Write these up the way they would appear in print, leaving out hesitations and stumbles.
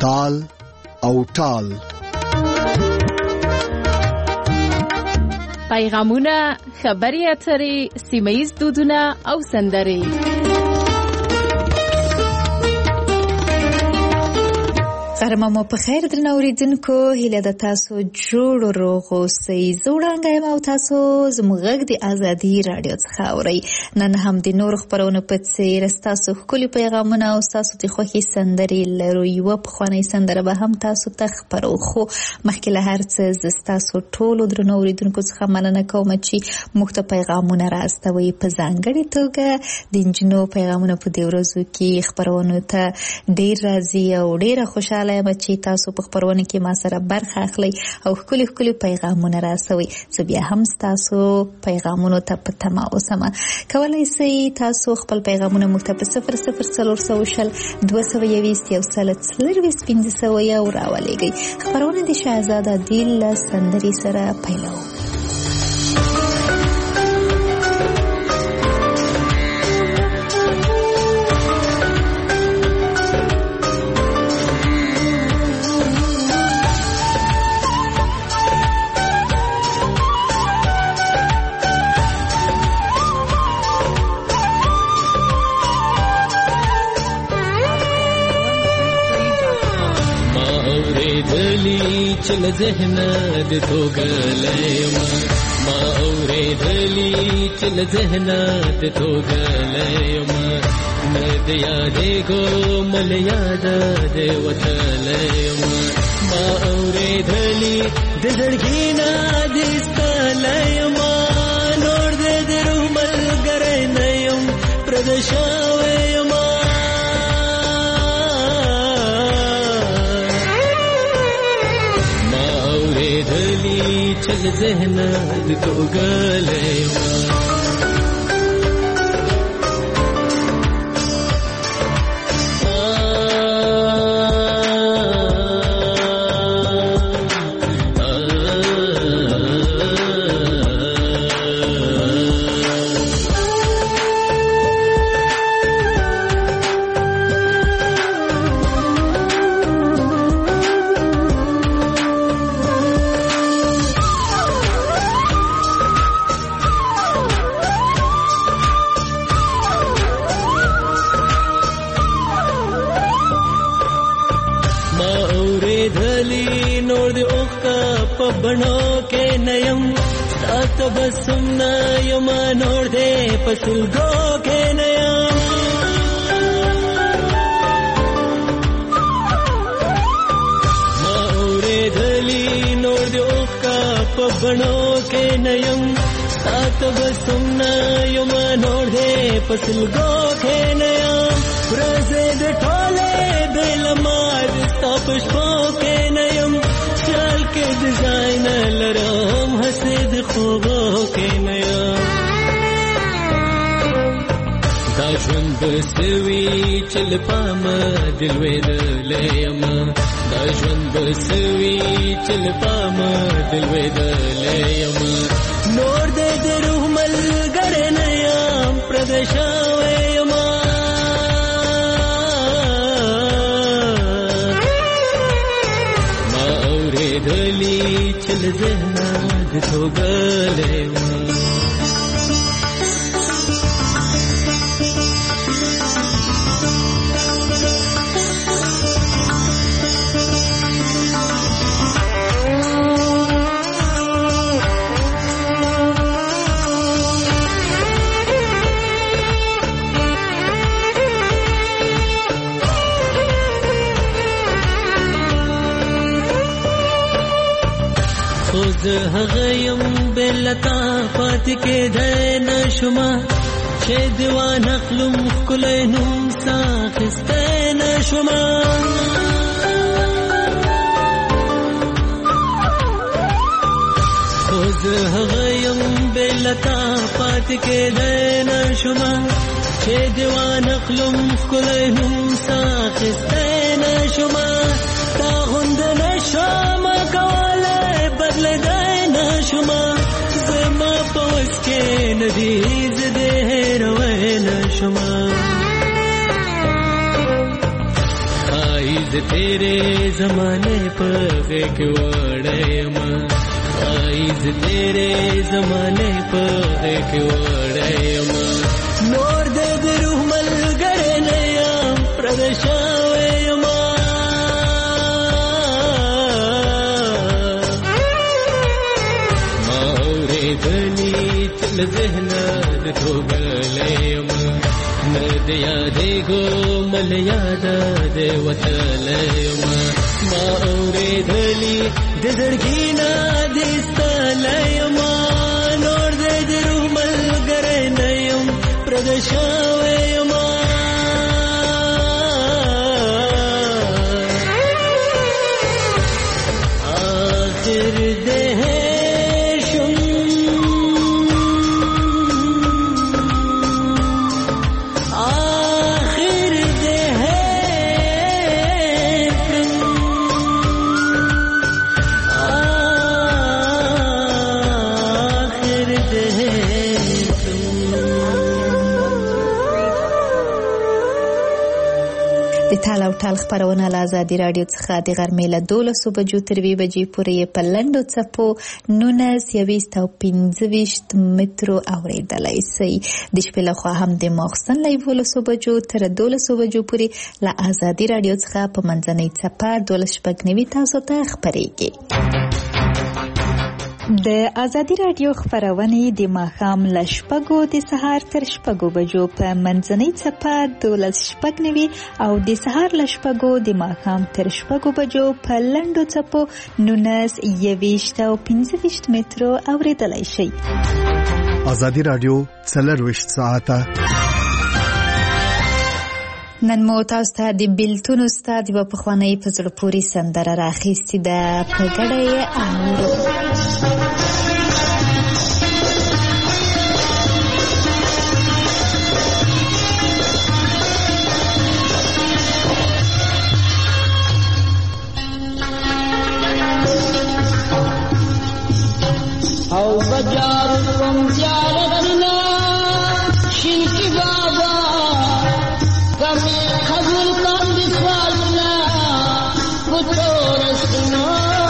تال او ټال. پیغامونه، خبري اترې، سیمه‌ییز دودونه او سندرې. غرمه مو په خیر درنه اوریدونکو، هیله د تاسو جوړ روغ اوسئ. زه وړانګه یم او تاسو زموږ غږ د ازادي راډیو څخه اورئ. نن هم د نورو خپرونو په څېر ستاسو ښکلي پیغامونه او ستاسو د خوښې سندرې لرو. یوه پخوانۍ سندره به هم تاسو ته خپرو، خو مخکې له هر څه زه ستاسو ټولو درنو اوریدونکو څخه مننه کوم چې موږ ته پیغامونه راستوئ. په ځانګړې توګه د نجونو پیغامونه په دې ورځو کې خپرونو ته ډېر راځي او ډېره خوشحاله چې تاسو په خبرونه کې ما سره برخه اخلئ او ښکلي ښکلي پیغامونه راسوئ. زه بیا هم تاسو پیغامونو ته په تمه اوسم. کولای شئ تاسو خپل پیغامونه موږ ته په 00420 221 راولېږئ. خبرونه د شهزاده عادل له سندرې سره پیلوو. چل ذهن د توګلېم ما اورېدلی چل ذهن د توګلېم مې د یادې ګومل یاد د وتلېم ما اورېدلی د زړګي نه د ستلېم نور دې درو ملګری نه یم پردشاوې ما چل ذهن د توګلېم. بڼو کې نیم سات بسم نیم نور دې پسلګو کې نیم ما اورېدلی نور دې اوښکا په بڼو کې نیم سات بسم نیم نور دې پسلګو کې نیم ورځې د ټولې بل ما ستا په شپو کې نیم چل کې ډیزاین لرم حسد خوبو کې نیا دا ژوند بسوي چل پام دل وېدلې یم دا ژوند بسوي چل پام دل وېدلې یم نور دې د روح ملګری نه یم پردشاوې یم دلی چل ذهن د توګلېم. هغه يم بلتا پاتې کېدای نشما چې دیوان خپلم ښکلی نوم ساخستی نشما خو زه هغه یم بلتا پاتې کېدای نشما چې دیوان خپلم ښکلی نوم ساخستی نشما تا غوند نشم کولی بدلېدای نشما زما په وس کې ندي زه دې هېروی نشما ز تیرے زمانے پر ایک وڑیما ز تیرے زمانے پر ایک وڑیما نور د روح ملګری نه یم پردی شوی یما ما اورېدلي چې له ذهنه د توبلی یما نه د یادېږو مل یاده د وتلی یما ما اورېدلي د زړګي نه دې ستلی یما نور دې د روح ملګری نه یم پردی شوی یما آخر دې ټال او ټال خبرونه له ازادي رادیو څخه د غرمې له 12 بجو تر 2 بجې پورې په لنډو څپو 19 او 25 مترو اوریدلای شئ. د شپې له خوا هم د ماخستن له 11 بجو تر 12 بجو پورې له ازادي رادیو څخه په منځنۍ څپه 12 تاسو ته خبرېږي. د ازادي رادیو خبرونه د ماښام له 6 د سهار تر 6 بجو په منځنۍ څپه 12 او د سهار له 6 د ماښام تر 6 بجو په لنډو څپو 19 او 25 مترو اوریدلای شئ. ازادي رادیو 24 ساعته نن مو تاسو ته د بیلتون استاد په پخوانی په زړه پورې سندره راخیستې ده په ګډه یې اورو. او بجار کوم زیارتنا شینکی بابا کمی خبر کام بسوالنا کتو رسنو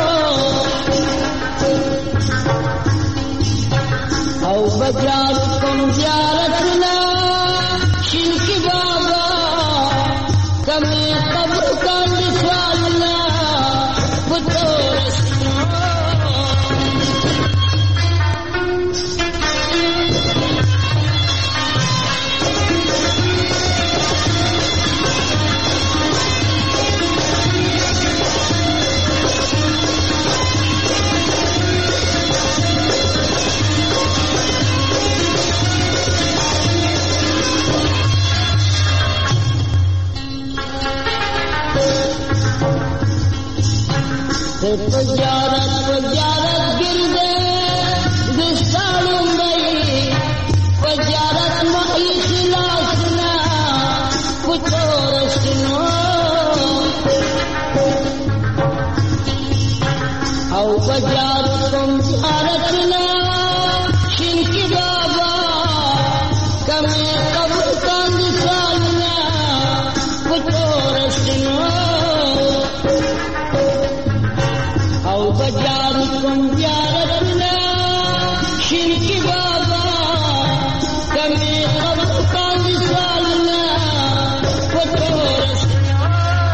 او بجار کوم زیارتنا شینکی بابا کمی خبر کام بسوالنا کتو رسنو وجارت گردے دستالوں گئی وجارت مئی خلاسنا کچھ اور سنو او وجارت تم زیارتنا شنکی بابا کمی قبر کان دسالنا کچھ اور سنو بجار کم زیارتنا شرکی بابا کمی قبر کان سالنا وطورسنا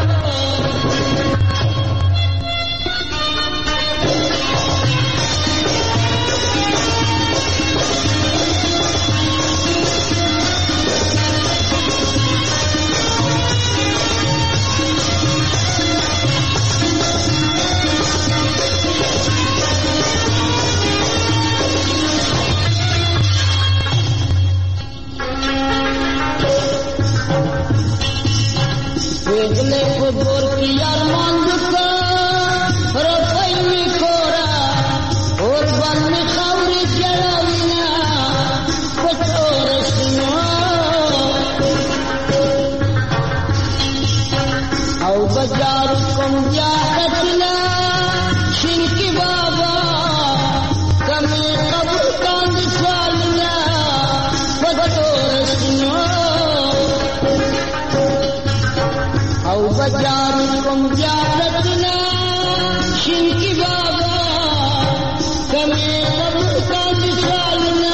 वेदले को बोर की अरमान दुका रफाई में कोरा और बन में खौरी जलाविना कचोर सुनो औ बाजार कम जाहतना शिनकी बाबा कमी कब्र कांद सालना कचोर सुनो او بجار کوم زیادتنا شینکی بابا کمی قبر کا مثالنا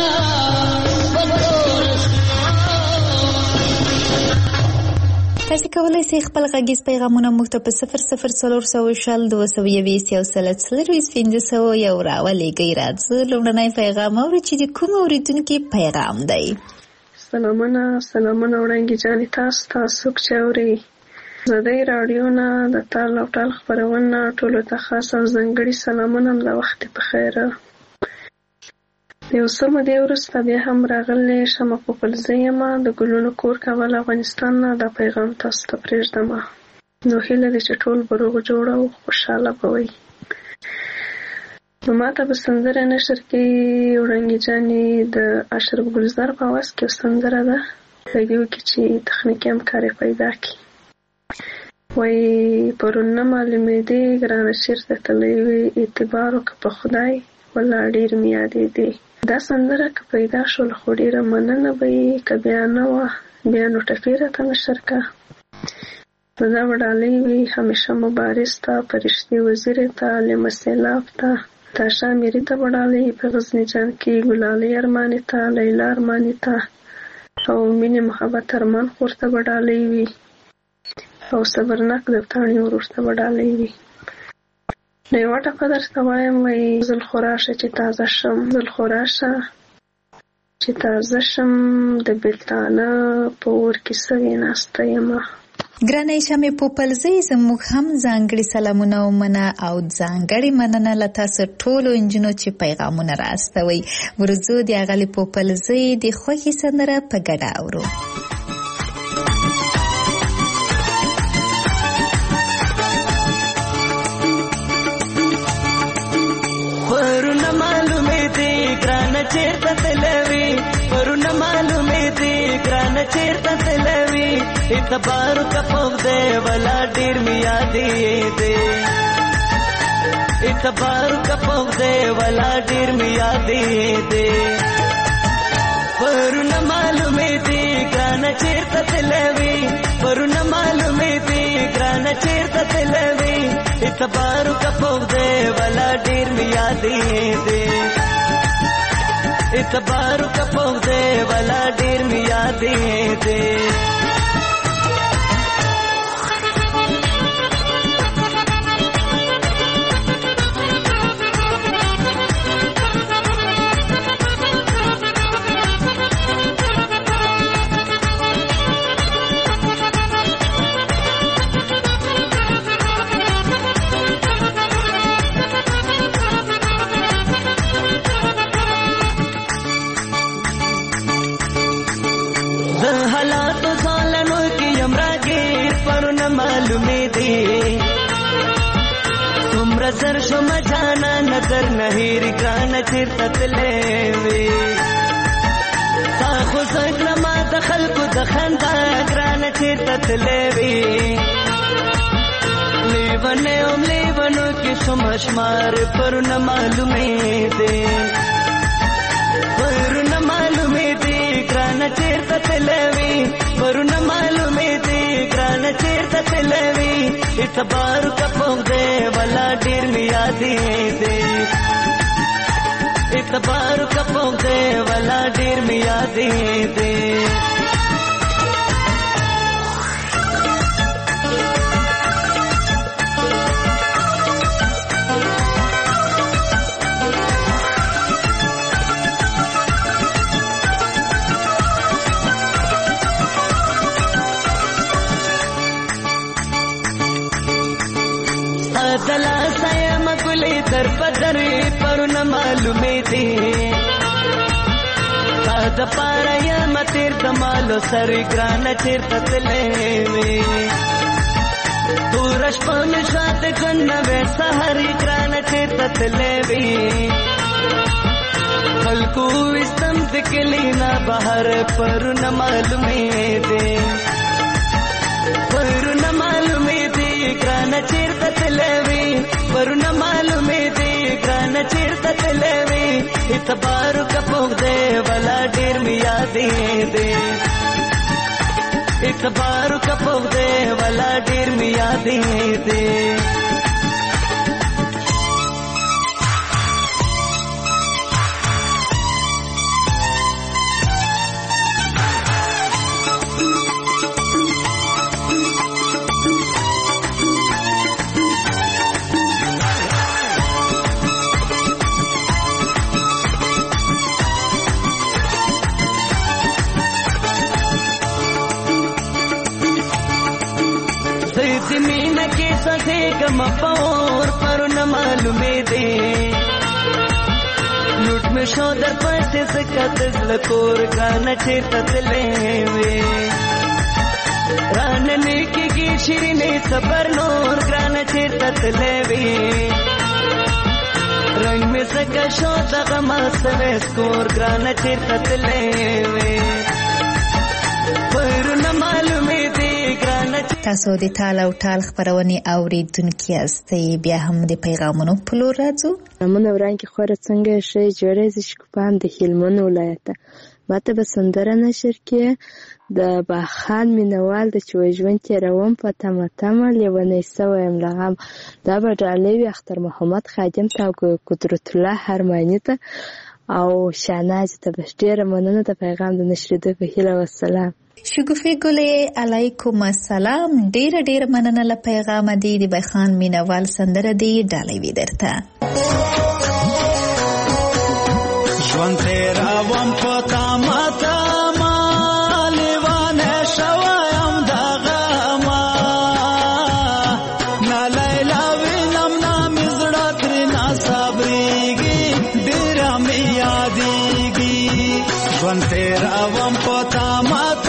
تاسو کولای شئ خپل غږیز پیغامونه موږ ته په 00400 یو راولېږئ. راځه لومړنی پیغام اورو چې د کوم اورېدونکي پیغام دی. سلامونه وړانګې جانې تاسو چې اورئ ازادۍ راډیو نه د تال او ټال خپرونه ټولو ته خاص او ځانګړي سلامونه د وخت په خیر. یو څه مودې وروسته بیا هم راغلی شمه پوپلزۍ یم د ګلونو کور کابل افغانستان نه دا پیغام تاسو ته پرېږدم. نو هیله ده چې ټول به روغ جوړ او خوشحاله به وئ. نو ماته به سندره نشر کې وړانګې جانې د اشرف ګلزار په آواز کې سندره ده په دې کې چې تخنیکي همکاري پیدا کړي. وایي پرون نه معلومېدې ګرانه چېرته تللی وې اعتبار وکړه په خدای والله ډېر مې یادېدې. دا سندره که پیدا شول خو ډېره مننه به یې که بیا نه وه بیا نو ټپې راته نشر کړه. نو دا به ډالۍ وي همیشه مبارز ته فرشتې وزیرې ته لمه سیلاب ته تاشا میری ته به ډالۍ په غزني جان کې ګلالۍ ارماني ته لیلا ارماني ته او مینې محبت ارمان خور ته به ډالۍ وي او صبرناک دفتاڼي ورور ته به ډالۍ وي. نو یوه ټپه درته وایم وایي زل خو راشه چې تازه شم زل خو راشه چې تازه شم د بېلتانه په اور کې سوې ناسته یمه. ګرانې شمې پوپلزۍ زموږ هم ځانګړي سلامونه ومنه او ځانګړې مننه له تاسو ټولو نجونو چې پیغامونه راستوئ. ورځو د اغلې پوپلزۍ د خوښې سندره په ګډه اورو. پرونه معلومې دي ګرانه چېرته تلوي پرونه معلومې دي ګرانه چېرته تلوي اعتبار کا پوده ولا ډېر مې یادېدې اعتبار کا پوده ولا ډېر مې یادېدې پرونه معلومې دي ګرانه چېرته تلوي پرونه معلومې دي ګرانه چېرته تلوي اعتبار کا پوده ولا ډېر مې یادېدې اعتبار کا پوده ولا ډېر مې یادېدې. زر شم جانا نظر نهیر ګرانه چېرته تللی وې تا خو زکړه ما د خلکو د خندا ګرانه چېرته تللی وې لیونی ام لیونو کې شم شمار پرونه معلومېدې پرونه معلومېدې ګرانه چېرته تللی وې پرونه معلومېدې ګرانه چېرته تللی وې اعتبار کا پوده ولا ډېر مې یادېدې اعتبار کا پوده ولا ډېر مې یادېدې. دلا سایم ګلې در بدر پرونه معلومې دي تا د پاره یم تیر د مالو سر ګرانه چېرته تللی وې توره شپه مې شات ګڼه وې سهار ګرانه چېرته تللی وې خلکو ویستم د کلي نه بهر پرونه معلومې دي پرونه معلومې دي ګرانه چېرته تللی وې پرونه معلومې دي ګرانه چېرته تللی وې اعتبار کا پوده ولا ډېر مې یادېدې سبارو کپو دے والا ډیر می یادې دې کم پور پر نہ معلومے دے لوٹ میں شو در پاسے سکت لکور گانا چیتا تلے وے راننے کی شیرینی صبر نور گانا چیتا تلے وے رنگ میں سکا شو دغما سوے سکور گانا چیتا تلے وے پر نہ معلومے دے تاسو د ټال او ټال خبرونه اوریدونکو یاستئ بیا هم د پیغامونو په لور راځو نمونه ورانکي خوره څنګه شي جوړې ز شکوپان د هلمند ولایت ماته به سندره نشر کې د باخان مینوال د چويژوند تیروم په تمه لیونی سویم لغم دا به ډالوي اختر محمد خادم تا قدرت الله هرمانی ته او شاناز ته بشډیره مننه د پیغام د نشریدو په هیله والسلام شګوفي ګلې علیکم السلام ډیر مننه له پیغام دی د بخان مینوال سندره دی ډالوي درته ژوند تیرا وم پتا ماتا مالوانه شوایم دغما نا لیلا وینم نام زړه تر نا صبرېږي ډیر مې یادېږي ژوند تیرا وم پتا ماتا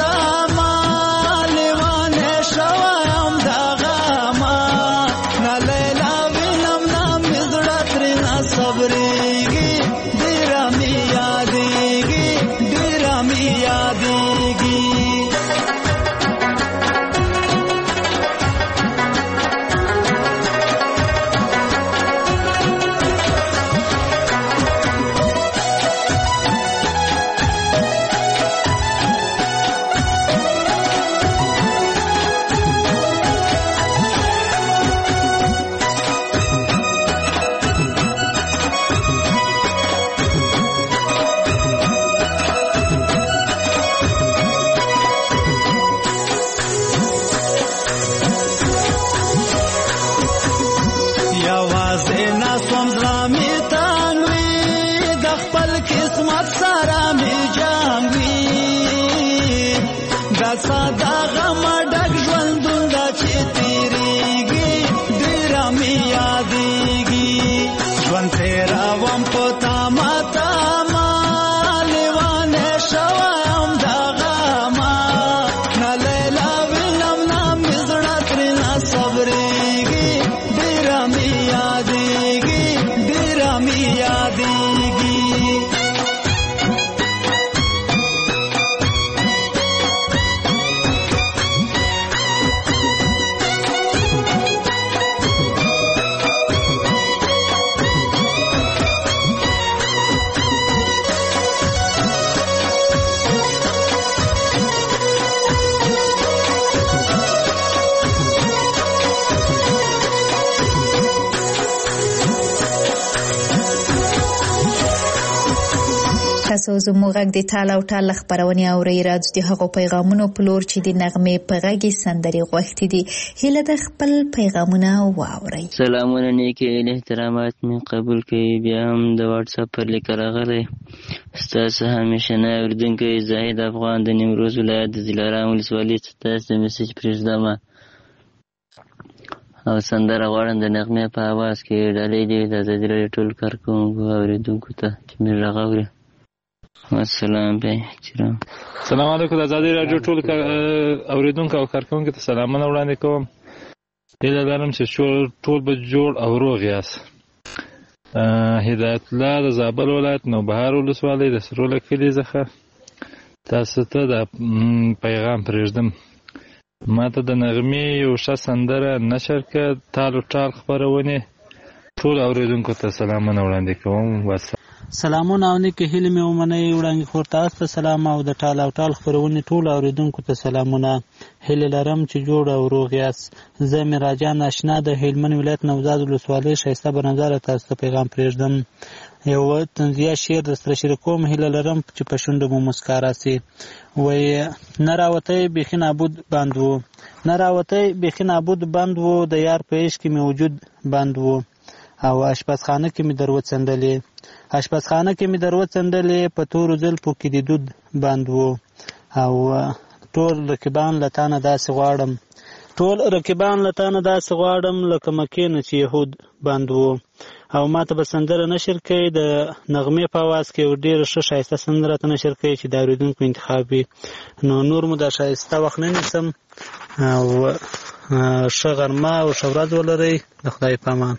تاسو زموږ غږ د ټال او ټال خبرونه اورئ راځي د هغو پیغامونو په لور چې د نغمې په غږی سندري غوښتي دي هله د خپل پیغامونه واورئ سلامونه نیکی احترامات می قبول کړئ بیا هم د واتس اپ پر لیک راغلی ستاسو همیشنه اوریدونکی زاهد افغان د نیمروز ولایت د دلارام ولسوالۍ ستاسو د میسج پرېږدم او سندره غواړم د نغمې په اواز کې ډالۍ دی د ازادي راډیو ټول کارکوونکو اوریدونکو ته چې مې غږ اوري السلام علیکم. سلام علیکم د ازادي راډیو ټول اوریدونکو او کارکوونکو ته سلامونه وړاندې کوم. هیله لرم چې ټول به جوړ او روغ یاست. هدایت الله د زابل ولایت نوبهار ولسوالۍ د سروله کلي څخه تاسو ته د پیغام پرېږدم. ماته د نغمې یو ښه سندره نشر کړه. ټال او ټال خپرونې ټول اوریدونکو ته سلامونه وړاندې کوم. سلامونه او نیکې هیلې مې ومنئ. وړانګې خور تاسو ته سلام او د ټال او ټال خپرونې ټولو اورېدونکو ته سلامونه. هیلې لرم چې جوړ او روغ یاست. زه میراجان اشنا د هلمند ولایت نوزاد ولسوالۍ ښایسته بنظره تاسو ته پیغام پرېږدم. یو طنزیه شعر درسره شریکوم. هیله لرم چې په شونډو مو مسکا راسي. وایي نه راوتی بیخي نابود بند و، نه راوتی بیخي نابود بند و، د یار په عشق کې مې وجود بند و، او اشپزخانه کې مې در وڅنډلې، اشپزخانه کې مې در وڅنډلې، په تورو زلفو کې د دود بند و، او ټول رقیبان له تانه داسې غواړم، ټول رقیبان له تانه داسې غواړم لکه مکې نه چې یهود بند و. او ما ته به سندره نشر کوي د نغمې په اواز کې، ډېره ښه ښایسته سندره ته نشر کوي چې د اورېدونکو انتخاب وي. نو نور مو دا ښایسته وخت نه نیسم، او ښه غرمه او ښه ورځ ولرئ. د خدای په امان.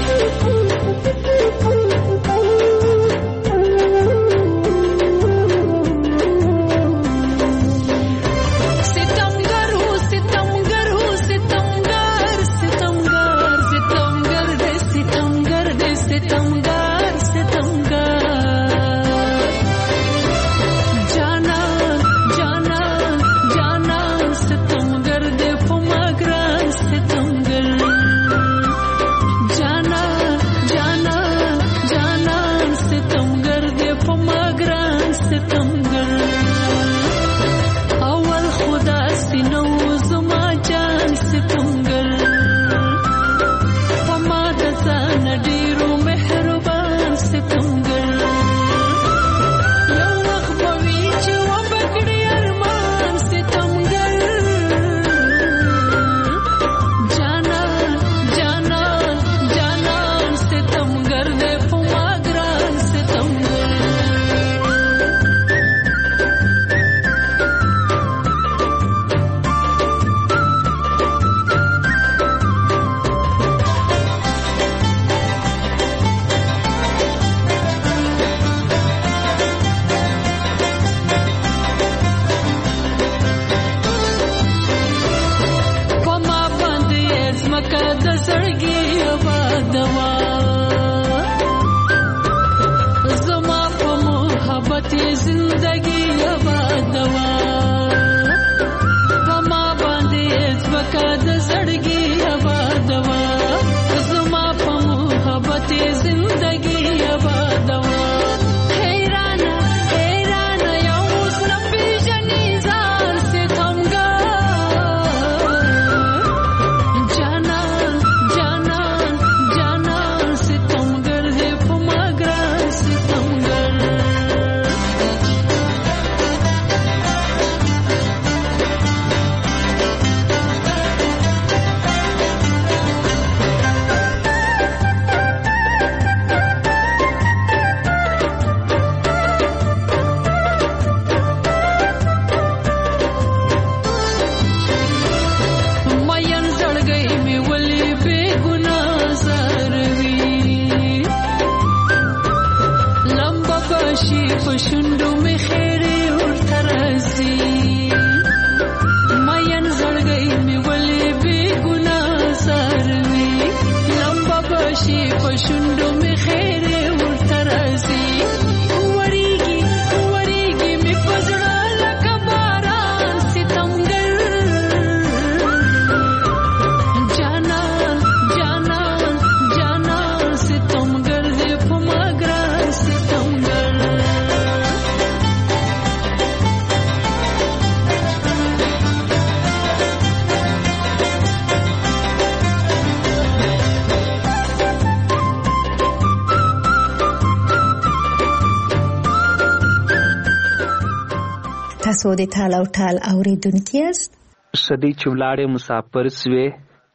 تاسو د ټال او ټال اورېدونکي یاست. شدی چولاړې مسافر سوې،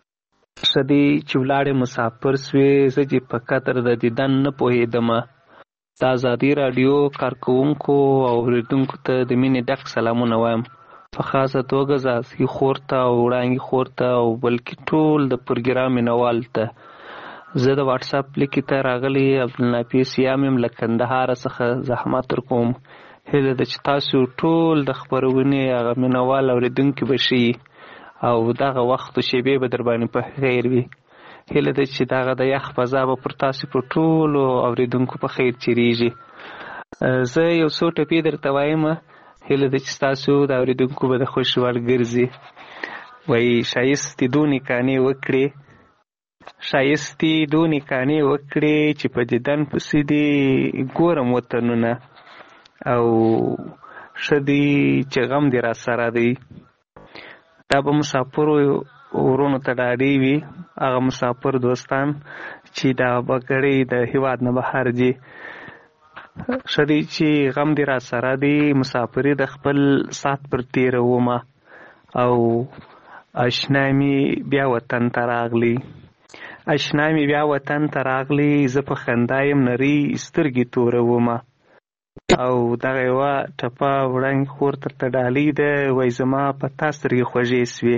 شدی چولاړې مسافر سوې، زه چې په قطر د دیدن نه پوهېدم. د ازادي راډیو کارکوونکو او اورېدونکو ته د مینې ډک سلامونه وایم، په خاصه توګه زاسي خور ته او وړانګې خور ته او بلکې ټول د پروګرام مینوال ته. زه د واټس اپ لیکې ته راغلی عبدالنافع سیام یم له کندهار څخه زحمت ورکوم. هیله ده چې تاسو ټول د خپرونې هغه مینوال اورېدونکي به شئ او دغه وخت و شیبې به در باندې په خیر وي. هیله ده چې دغه د یخ فضا به پر تاسو په ټولو اورېدونکو په خیر چیریږي. زه یو څو ټپې درته وایم، هیله ده چې تاسو د اورېدونکو به د خوښې وړ ګرځي. وایي ښایستې دونې کانې وکړې، ښایستې دونې کانې وکړې چې په دیدن پسې دې ګورم وطنونه، او ښه دی چې غم دې را سره دی. دا به مسافرو ورونو ته ډاډې وي، هغه مسافر دوستان چې دا بګړۍ د هېواد نه بهر ځي. ښه دی چې غم دې را سره دی، مسافري د خپل ساعت پر تېرومه، او اشنا مې بیا وطن ته راغلی، اشنا مې بیا وطن ته راغلی، زه په خندا یم نرۍ سترګې تورومه. او دغه یوه ټپه وړاندې خور ته ډالۍ ده. وایي زما په تا سترګې خوږې سوې،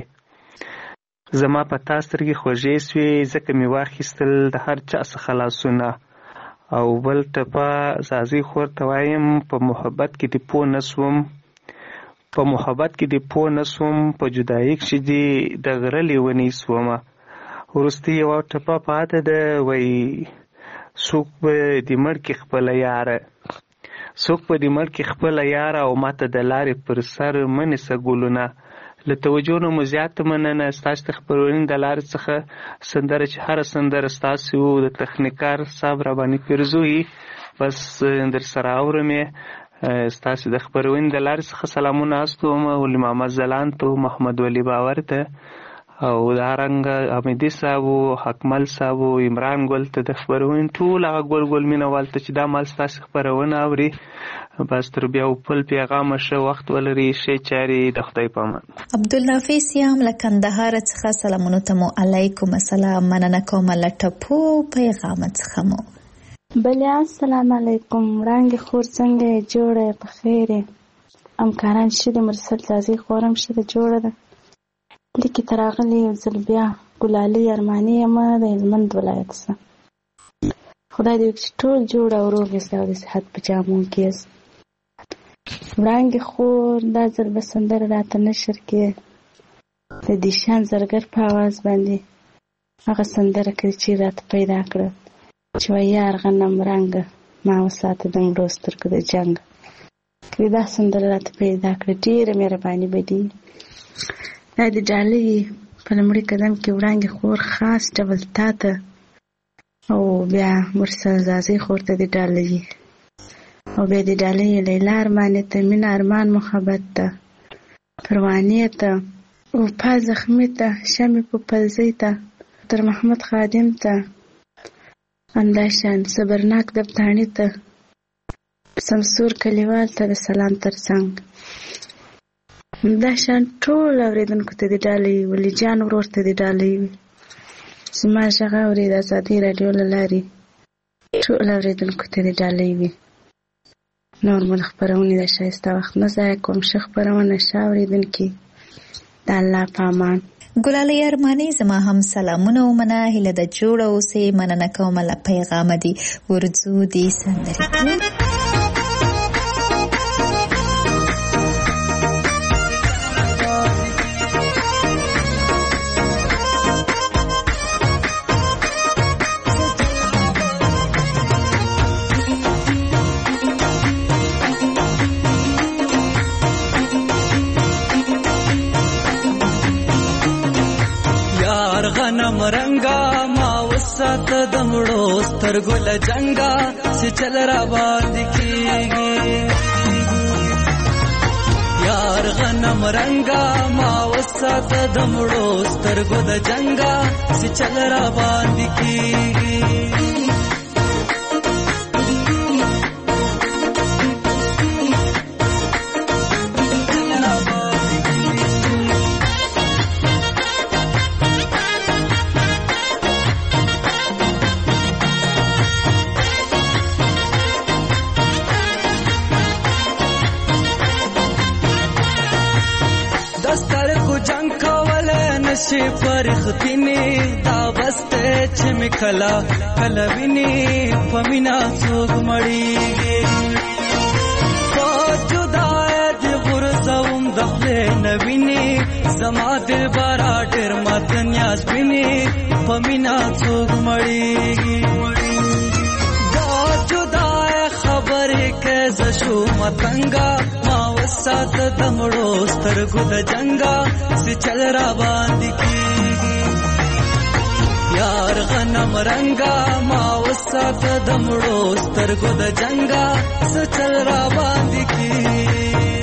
زما په تا سترګې خوږې سوې، ځکه مې واخیستل د هر چا څخه لاسونه. او بل ټپه زازۍ خور ته وایم، په محبت کې دې پوه نه سوم، په محبت کې دې پوه نه سوم، په جدایي کښې دې د غره لیونۍ سومه. وروستۍ یوه ټپه پاته ده. وایي څوک به دې مړ کړي خپله یاره، څوک به دې مړ کړي خپله یاره، او ماته د لارې پر سر مه نیسه ګلونه. له توجه نه مو زیاته مننه. ستاسو د خپرونې د لارې څخه سندره چې هره سندره ستاسو د تخنیکار صاحب راباندې پیرزوي، بس در سره اورم یې. ستاسو د خپرونې د لارې څخه سلامونه استوم ولي محمد ځلاند ته، محمد ولی باور ته، او دارنګه حمیدي صاحب، حکمل صاحب، عمران ګل ته، د خپرونې ټول هغه ګل ګل مینه وال ته چې دا مال ستاسو خپرونه اوري. بس تر بیا بل پیغامه ښه وخت ولري، ښې چارې، د خدای په امان. عبدالنافع سیام له کندهار څخه سلامونو ته مو علیکم السلام، مننه کوم له ټپو پیغام څخه مو. بله السلام علیکم، وړانګې خور څنګه یې؟ جوړه یې په خیر یې؟ همکاران ښه دي؟ مرسل زازۍ خور هم ښه ده، جوړه ده. لیکې ته راغلې یو ځل بیا. ګلالۍ ارماني یم د هلمند ولایت څخه. خدای دې وکړي چې ټول جوړ او روغ یاست او د صحت په جامو کې یاست. وړانګې خور دا ځل به سندره راته نشر کړې د دیشان زرګر په اواز باندې، هغه سندره کړې چې راته پیدا کړه چې وایي یار غنم رنګه ما وساته د مړو سترګو د جنګ. کړې دا سندره راته پیدا کړه، ډېره مهرباني به دي. دا د ډالۍ په لومړي قدم کې وړانګې خور خاص ډول تا ته، او بیا مرسل زازۍ خور ته د ډالۍ، او بیا د ډالۍ لیلا ارماني ته، مینه ارمان محبت ته، پروانې ته، وفا زخمي ته، شمې په پلزۍ ته، تر محمد خادم ته، همداشان صبرناک دبتاڼي ته، سمسور کلیوال ته د سلام ترڅنګ. همداشان ټول اورېدونکو ته د ډالۍ، ولی جان ورور ته د ډالۍ وي. زما غږ اوري د ازادۍ راډیو له لارې ټول اورېدونکو ته د ډالۍ وي. نور مو د خپرونې د ښایسته وخت نه ضایع کوم. ښه خپرونه، ښه اورېدونکي، د الله په امان. ګلالۍ ارماني زما هم سلامونه ومنه، هیله د جوړه اوسې، مننه کوم له پیغامه دي. ورځو دې سندرې غنم رنگا ما وسات د مړو سترګو له جنگا چې چل را باندې کیږي. یار غنم رنگا ما وسات د مړو سترګو د جنگا چې چل را باندې کیږي. نشي پرختینی دا بسته چې می کلا کلا ویني پمینا څوک مړیږي. په جدای د غرزوم د خپل نویني زما دل بارا ډېر مات نیاز ویني پمینا څوک مړیږي دا جدای خبرې کې زشو متنګا ما وسات د مړو سترګو د جنگا سي چل را باندې کیږي یار غنم رنگا ما وسات د مړو سترګو د جنگا سي چل را باندې کیږي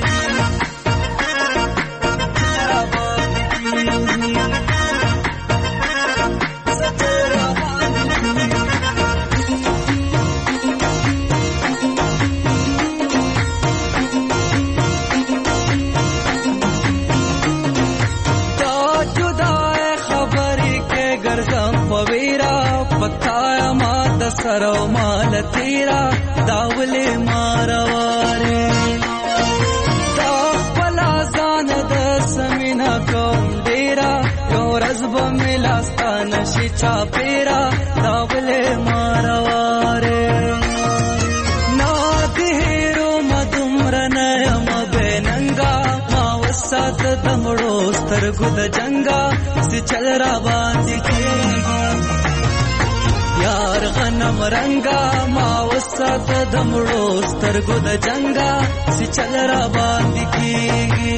پکایا ما د سرو مال تیرا داولې مارواره دا پلا ځان د سمینا کوم ډیرا یو رزب ملاستان شي چا پیرا داولې مارواره نا دهرو مدمر نیم بیننګا ما وسات د مړو سترګو د جنگا سي چل را باندې کیږي یار غنم رنگا ما وسات د مړو سترګو د جنگا سي چل را باندې کیږي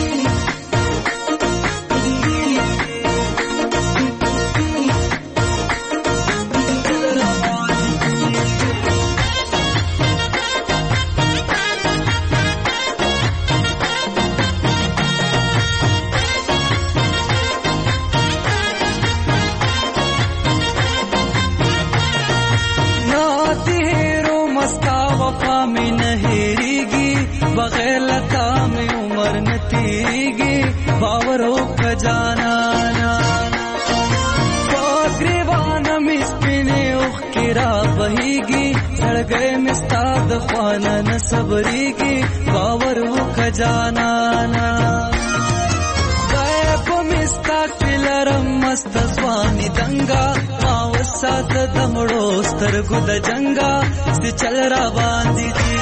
بغیر لتا میں عمر نتیگی باورو کا جانا گریوانا مسپنے اخ کرا بہیگی سڑ گئے مستاد خوانا نصبریگی باورو کا جانا گئے کو مستاق پلرم مست زوانی دنگا ماوسات دمڑو سترگو د جنگا سی چل را باندی دی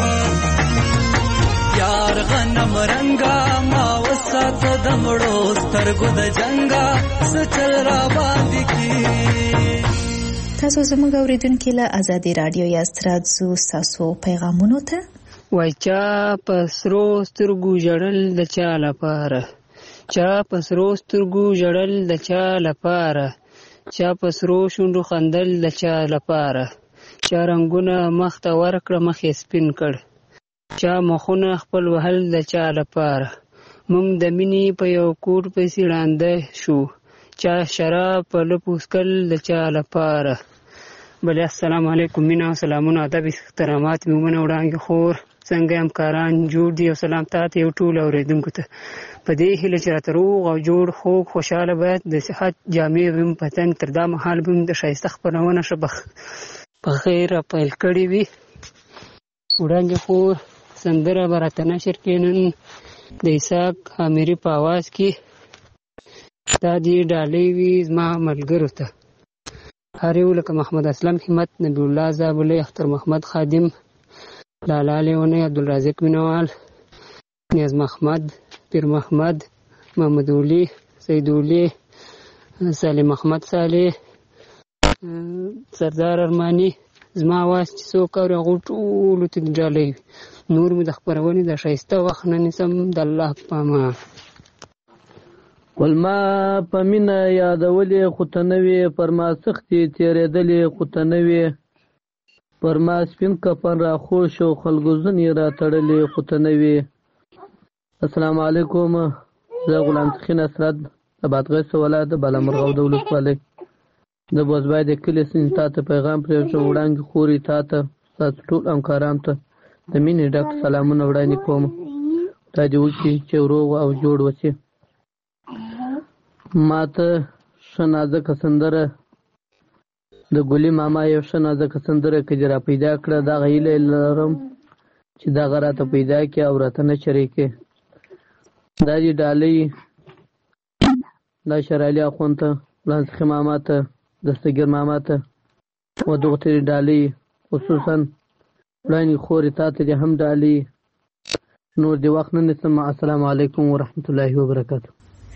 یار غنم رنگا ما وسات د مړو سترګو د جنگا سچل را باندې کی تاسو زموږ اوریدونکو له ازادي رادیو یاست راځو تاسو پیغامونو ته وای چا پسرو سترګو جړل د چا لپاره چا پسرو سترګو جړل د چا لپاره چا پسرو شونډو خندل د چا لپاره چا رنگونه مخ ته ورکړه مخې سپین کړ چا مخونه خپل وهل د چا لپاره مونږ د مینې په یو کور پسې ړانده شو چا شراب په لپوسکل د چا لپاره بلې السلام علیکم مینا سلامونه ادب احترامات مومنه وړاندې خور څنګه همکاران جوړ دي او سلام تاسو یو ټول اوریدونکو ته په دې هیله چې راته روغ او جوړ خوږ خوشاله باید د صحت جامع ویم پتن تر دا مهال به د ښایسته خپرونه شبخ په خیر پیل کړې وي وړاندې خور سندره براته نشر کینن د اسحاق حمیری په आवाज کې دا دی ډالۍ وی زما ملګرو ته هر یو لکه محمد اسلم همت نبی الله زابلی اختر محمد خادم لالا لیونی عبدالرازق مینوال نیاز محمد پیر محمد محمد اولی سید اولی سالم محمد صالح سردار ارمانی زما आवाज چې څوک اوري هغه ټولو ته ډالۍ نور مې د خپرونې د ښایسته وخت نه نیسم د الله په امان ولما په مینه یادولې خو ته نه وې پر ما سختې تېرېدلې خو ته نه وې پر ما سپین کفن راخوش او خلکو ځینې راتړلې خو ته نه وې السلام علیکم زه غلام سخین اسرد د بادغیس ولایت د بالامرغه د ولسوالۍ د بوزبای د کلي سین تا ته پیغام پرېږدم وړاندې خوري تا ته ستاسو ټول همکارانو ته د مینې ډک سلامونه وړاندې کوم خدای دې وکړي چې روغ او جوړ اوسې ما ته ښه نازکه سندره د ګلي ماما یو ښه نازکه سندره که دې را پیدا کړه دغه هیله لرم چې دغه راته پیدا کړي او راته نشر یې کړي دا دې ډالۍ دا شرعلي اخوند ته لانسخي ماما ته دستګیر ماما ته و دغه ته ډالۍ خصوصا وړاندې خورې تا ته دې هم ډالۍ نور دې وخت نه نیسم السلام علیکم ورحمت الله وبرکاته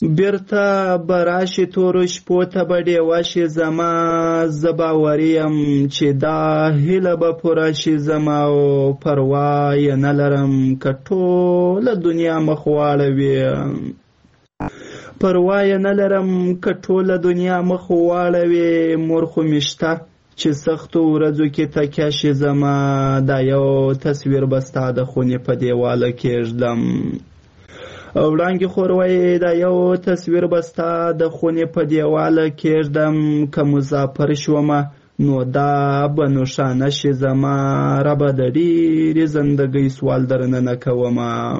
بیرته به راشي تورو شپو ته به ډیوه شي زما، زه باوري یم چې دا هیله به پوره شي زما، او پروا یې نه لرم که ټوله دنیا مخ واړوي، پروا یې نه لرم که ټوله دنیا مخ واړوي، مور خو مې شته چې سختو ورځو کې تکیه شي زما، دا یو تصویر به ستا د خونې په دیواله کېږدم. وړانګې خور وایي دا یو تصویر به ستا د خونې په دیواله کېږدم، که مسافر شومه نو دا به نوښانه شي زما، ربه د ډېرې زندګۍ سوال درنه نه کومه،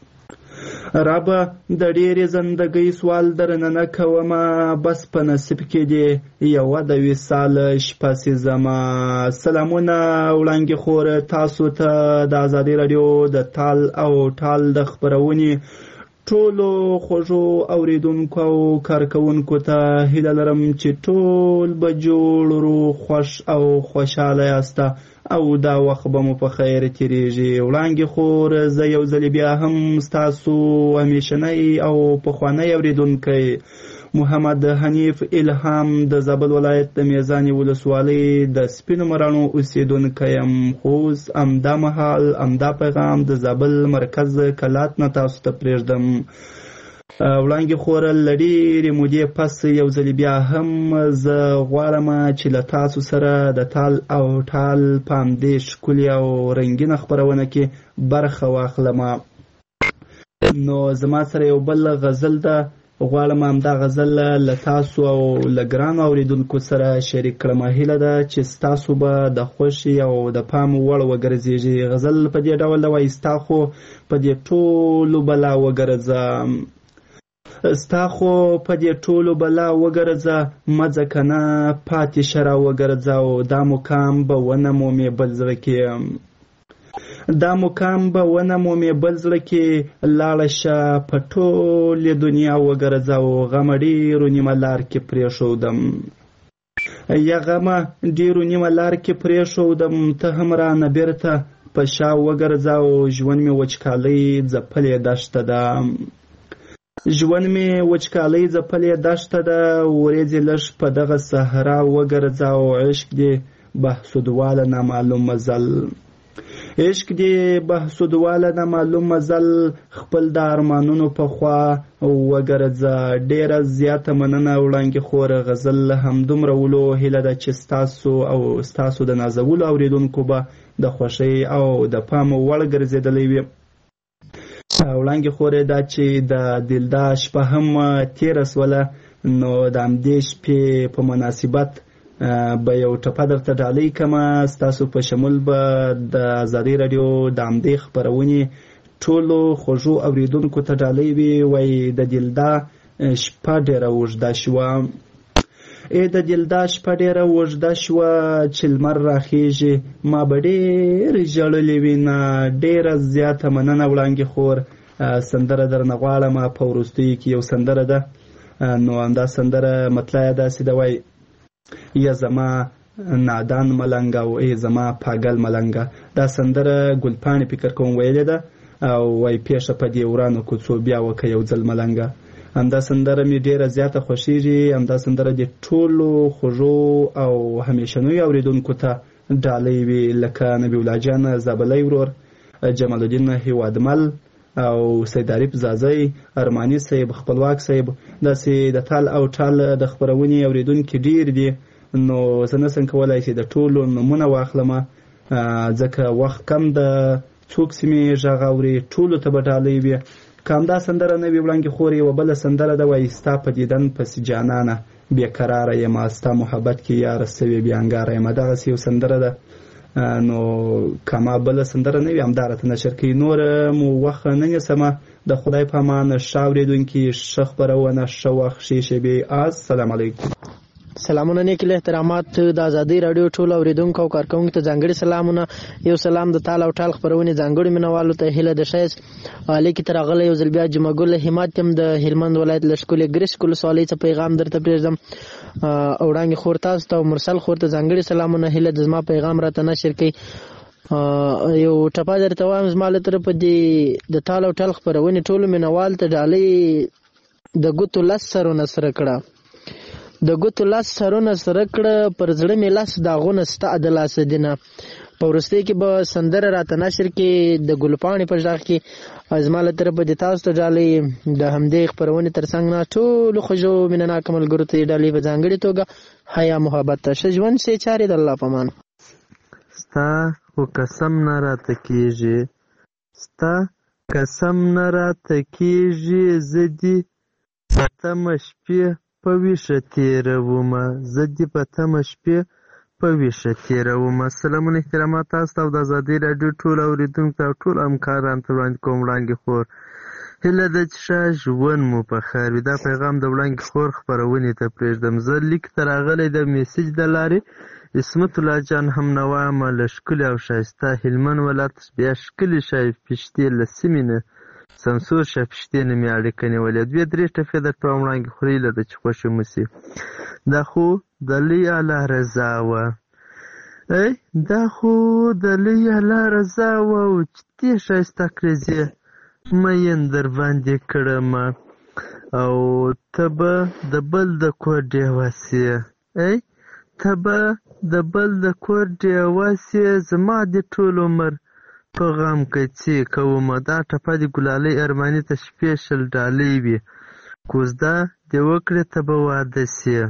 ربه د ډېرې زندګۍ سوال درنه نه کومه، بس په نصیب کې دې یوه د وصال شپه سي زما. سلامونه وړانګې خور، تاسو ته د ازادي راډیو د تال او ټال د خپرونې ټولو خوږو اوریدونکو او کارکوونکو ته هیله لرم چې ټول به جوړ روغ خوښ او خوشحاله یاسته او دا وخت به مو په خیر تیریږي. وړانګې خور، زه یو ځلې بیا هم ستاسو همیشنی او پخوانی اوریدونکی محمد حنیف الهام د زابل ولایت د میزانې ولسوالۍ د سپینو مراڼو اوسیدونکی یم، خو اوس همدا مهال همدا پیغام د زابل مرکز کلات نه تاسو ته پرېږدم. وړانګې خور، له ډېرې مودې پس یو ځلې بیا هم زه غواړم چې له تاسو سره د تال او ټال په همدې ښکلې او رنګینه خپرونه کې برخه واخلم. نو زما سره یو بل غزل ده، غواړم همدا غزل له تاسو او له ګرانو اوریدونکو سره شریک کړم. هیله ده چې ستاسو به د خوښې او د پام وړ وګرځېږي. غزل په دې ډول ده وایي: ستا خو په دې ټولو بلا وګرځه، ستا خو په دې ټولو بلا وګرځه، مه ځه که نه پاتې شه را وګرځه، او دا مقام به ونه مومې بل زړه کې، دا مقام به ونه مومې بل زړه کې، لاړه شه په ټولې دنیا وګرځه، او غمه ډېرو نیمه لار کې پرېښودم، یا غمه ډېرو نیمه لار کې پرېښودم، ته هم رانه بېرته په شا وګرځه، او ژوند مې وچکالۍ ځپلې دښته ده، ژوند مې وچکالۍ ځپلې دښته ده، ورېځې لږ په دغه صحرا وګرځه، او عشق دې بهسودواله نامعلوم مزل، عشق دې بهسودواله نامعلوم مزل، خپل د ارمانونو په خوا وګرځه. ډېره زیاته مننه وړانګې خور، غزل همدومره ولو. هیله ده چې ستاسو او ستاسو د نازولو اوریدونکو به د خوښۍ او د پام وړ ګرځېدلی وي. وړانګې خور، دا چې د دلدا شپه هم تېره سوله، نو د همدې شپې په مناسبت به یو ټپه درته ډالۍ کړمه. ستاسو په شمول به د ازادي راډیو د همدې خپرونې ټولو خوږو اوریدونکو ته ډالۍ وي. وایي: د دلدا شپه ډېره اوږده شوه، د دلدا شپه ډېره اوږده شوه، چې لمر راخیږي ما به ډېرې ژړلې وینه. ډېره زیاته مننه وړانګې خور. سندره درنه غواړم، په وروستیو کې یو سندره ده، نو همدا سندره مطلع یې داسې ده، وایي: یا زما نادان ملنګ او ای زما پاگل ملنګ. دا سندره ګلپاڼې فکر کوم ویلې ده، او وایي: پیښه په دې ورانو کوڅو بیا وکه یو ځل ملنګ. همدا سندره مې ډېره زیاته خوښیږي. همدا سندره د ټولو خوږو او همیشنیو اوریدونکو ته ډالۍ وي، لکه نبی الله جان زابلی ورور، جمال الدین هیوادمل او سید عارف زازی، ارمانی صاحب، خپلواک صاحب. داسې د تال او ټال د خپرونې اوریدونکي ډېر دي، نو زه نسم کولی چې د ټولو نومونه واخلم ځکه وخت کم ده. څوک چې مې غږ اوري ټولو ته به ډالۍ وي. که همدا سندره نه وي وړانګې خور، یوه بله سندره ده، وایي: ستا په دیدن پسې جانانه بېقراره یم، ستا محبت کې یاره سوې بېانګاره یم. دغسې یو سندره ده، نو که ما بله سندره نه وي همدا راته نشر کوي. نور مو وخت نه نیسمه. د خدای په امان. ښه اورېدونکي، ښه خپرونه، ښه وخت، ښې شېبې. السلام علیکم. سلامونه، نیک احترامات د ازادي راډیو ټول اوریدونکو او کارکوونکو ته ځانګړي سلامونه. یو سلام د تال او ټال خپرونې ځانګړو مینوالو ته هیله د ښایست لیکې ته راغلی یو ځل بیا جمعه ګل همت یم د هلمند ولایت له ښکلې ګرشک ولسوالۍ څخه پیغام درته پرېږدم. وړانګې خور تاسو ته او مرسل خور ته ځانګړي سلامونه. هیله د زما پیغام راته نشر کوي. یو ټپه درته وایم زما له طرفه د تال او ټال خپرونې ټولو مینوال ته ډالۍ د ګوتو 10 سرونه سره کړه د ګوتو 10 سرونه سره کړه پر زړه مې 10 داغونه ستا د لاسه دینه. په وروستۍ کې به سندره راته نشر کې د ګلپاڼې په غږ کې زما له طرفه د تاسو ته ډالۍ د همدې خپرونې تر څنګ نه ټولو خوږو مینهناکو ملګرو ته د ډالۍ په ځانګړې توګه حیا محبت ته ښه ژوند سې چارې د الله په امان. ستا خو قسم نه راته کېږي ستا قسم نه راته کېږي زه دې په تمه شپې په ویښه تېرومه زه دې په تمه شپې په ویښه تېرومه. سلامونه احترامات تاسو ته او د ازادۍ راډیو ټول اورېدونکو ته او ټول همکارانو ته وړاندې کوم وړانګې خور. هیله ده چې ښه ژوند مو په خیر وي. دا پیغام د وړانګې خور خپرونې ته پرېږدم. زه لیک ته راغلی د میسج د لارې عصمت الله جان هم نوا یم له ښکلي او ښایسته هلمند ولایت بیا ښکلي شایپشتې له سیمې نه سمسور شایپشتې نه مې اړیکه نیولې. 2-3 ټپې درته وایم وړانګې خور. هیله ده چې خوښې مو شي. دا خو د لوی الله رضا وه دا خو د لوی الله رضا وه او چې دې ښایسته کړزې مین در باندې کړمه او ته به د بل د کور ډېوه سې ته به د بل د کور ډېوه سې زما دې ټول عمر په غم کڅې کومه. دا ټپه د ګلالۍ ارماني ته سپیشل ډالۍ وي. کوزده دې وکړې ته به واده سې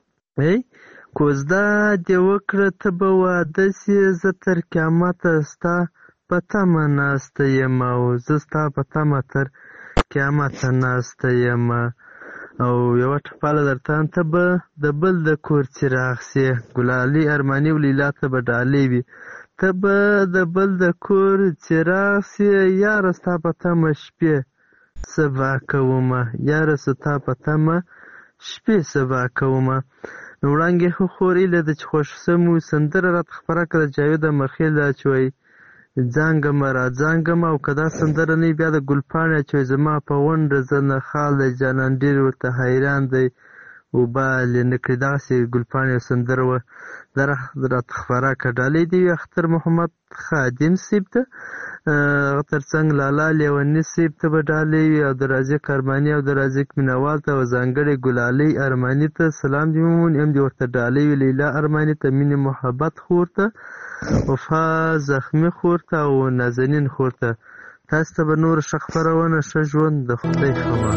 کوزده دې وکړه ته به واده سې زه تر قیامته ستا په تمه ناسته یم او زه ستا په تمه تر قیامته ناسته یم. او یوه ټپاله درته ته به د بل د کور څراغ سې ګلالۍ ارماني او لیلا ته به ډالۍ وي. ته به د بل د کور څراغ سې یاره ستا په تمه شپې سبا کومه یاره ستا په تمه شپې سبا کومه. نو وړانګې خور هیله ده چې خوښ سمو سندره راته خپره کړه جاوید مرخیل دا چې وایي ځانګمه را ځانګمه او که دا سندره نه بیا د ګلپاڼې چې وایي زما په غونډه زه نه خال دی جانان ډېر ورته حیران دی وبال یې نه کړي. دغسې ګلپاڼې سندره وه دا راته خپره کړه. ډالۍ دې وي اختر محمد خادم صیب ته تر څنګ لالا لیوني صیب ته به ډالۍ وي او د رازق ارماني او د رازق مینوال ته او ځانګړې ګلالۍ ارماني ته سلام دې ومون ام دې ورته ډالۍ وي. لیلا ارماني ته مینې محبت خور ته وفا زخمي خور ته او نازنین خور ته. تاسو ته به نور ښه خپرونه ښه ژوند د خدای خبر.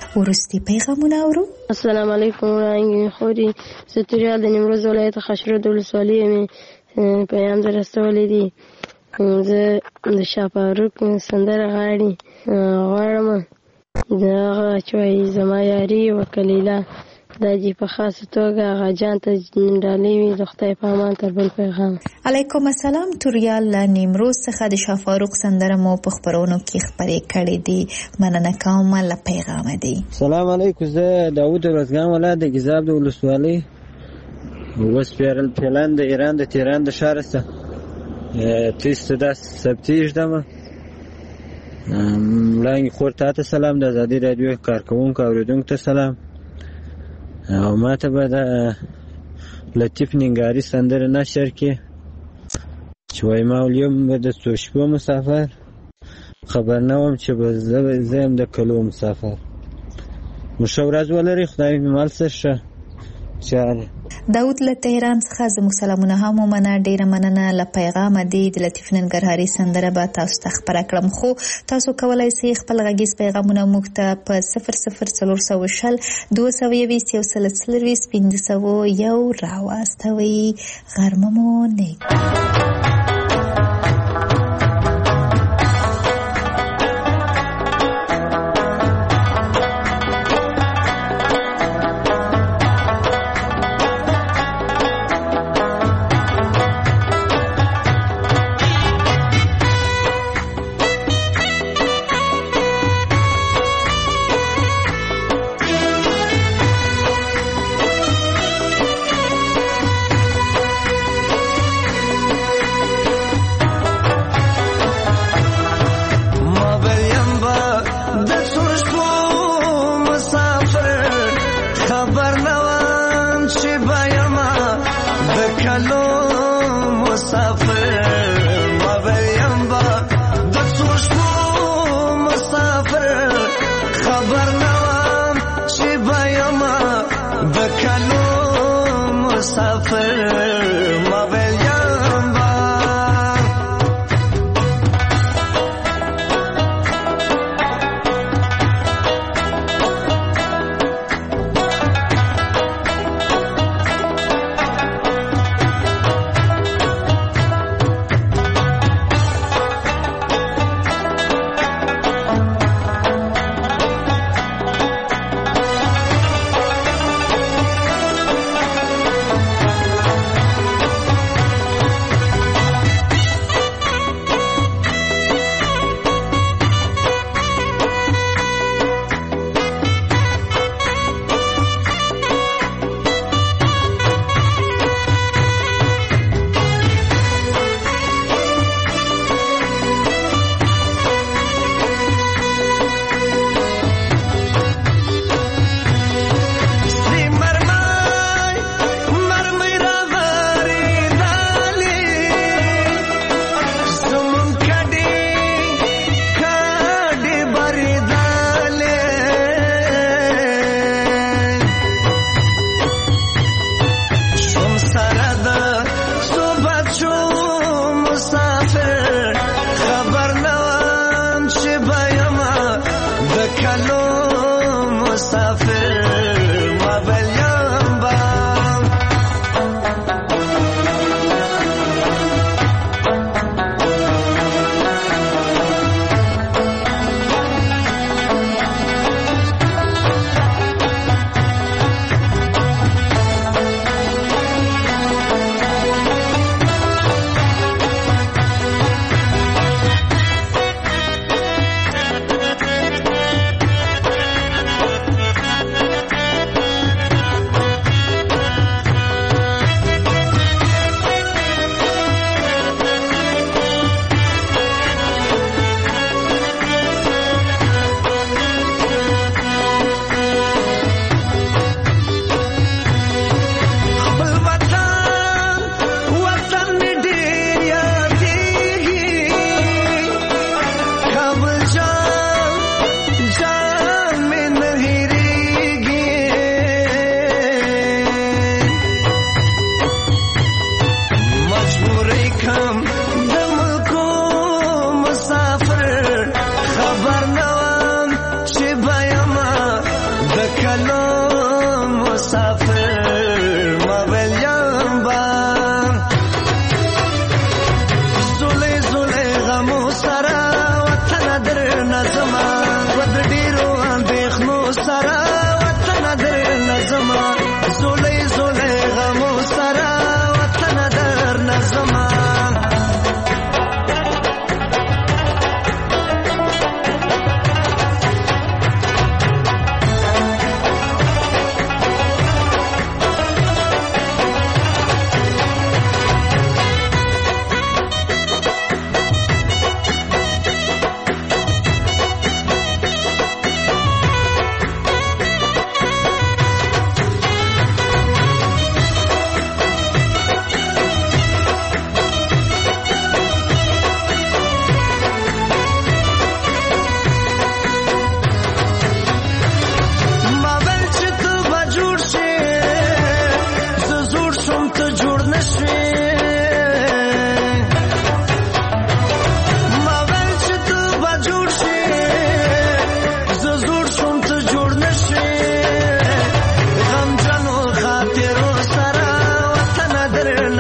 وروستي پیغامونه اورو. السلام علیکم وړاندې خوري زه توریال د نیمروز ولایت خاشرود ولسوالۍ یم. پیغام در رسولی دي. زه د شاه فاروق سندره غواړم د هغه چې وایي زما یاري وکلیله دا دې په خاصه توګه هغه جان ته ډالۍ وي د خدای په امان تر بل پیغام. علیکم السلام. توریال له نیمروز څخه د شاه فاروق سندره مو په خپرونو کې خپرې کړې دي. مننه کوم له پیغام دی. سلام علیکم. زه داود ورزګان ولایت د ګیزاب د ولسوالۍ وسپیرل پلان د ایران د تهران د ښار څخه تیسته د سبتیج دمه وړاندې خور ته سلام. د ازادي رادیو کارکوونکو اوریدونکو ته سلام. او ما ته به د لطیف ننګاري سندره نشر کې چې وایي ما اليوم به د څو شپو مسافر خبر نه وم چې به زه یم د کلو مسافر. مو ښه ورځ ولرئ. خدای مې مال سر ښه چاره. داود له تهران څخه زموږ سلامونه هم ومنه. ډیره مننه له پیغامه دی. د لطیف ننګرهاري سندره به تاسو ته خپره کړم خو تاسو کولی شئ خپل غږیز پیغامونه موږ ته په 00420 221 501 راواستوئ. غرمه مو نیک.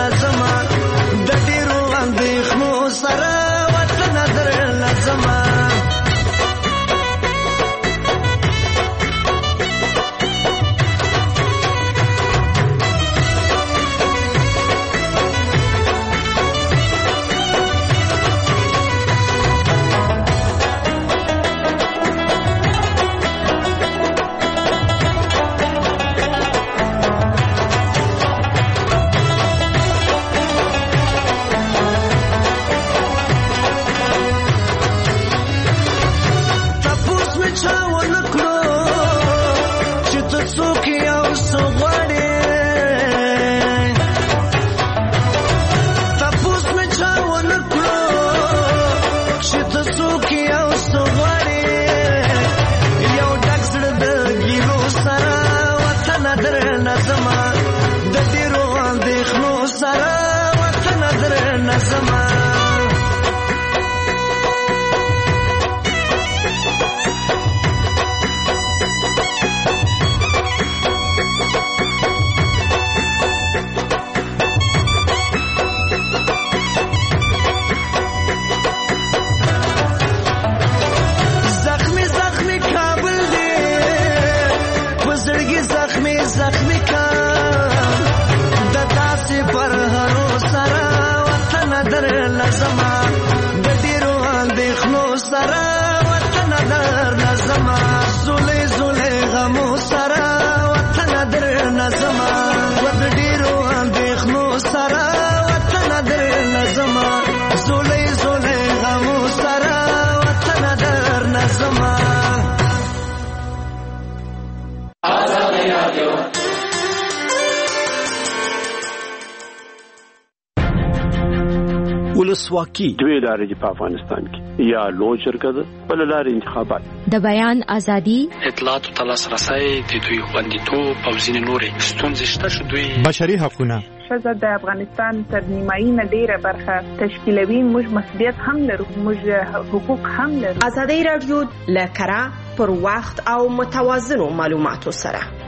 لازمه د ډیرو اندېښنو سره وطن در لازمه ولسواکي دوی لارې دي په افغانستان کې یا لوی جرګه ده بل لارې انتخابات د بیان ازادي اطلاعات او تلاسرسي د دوی خوندیتوب او ځینې نورې ستونزې شته چې دوی بشري حقوقونه ښځه د افغانستان تر نیمایي نه ډېره برخه تشکیلوي موږ مسؤلیت هم لرو موږ حقوق هم لرو ازادي راډیو له کره پر وخت او متوازنو معلوماتو سره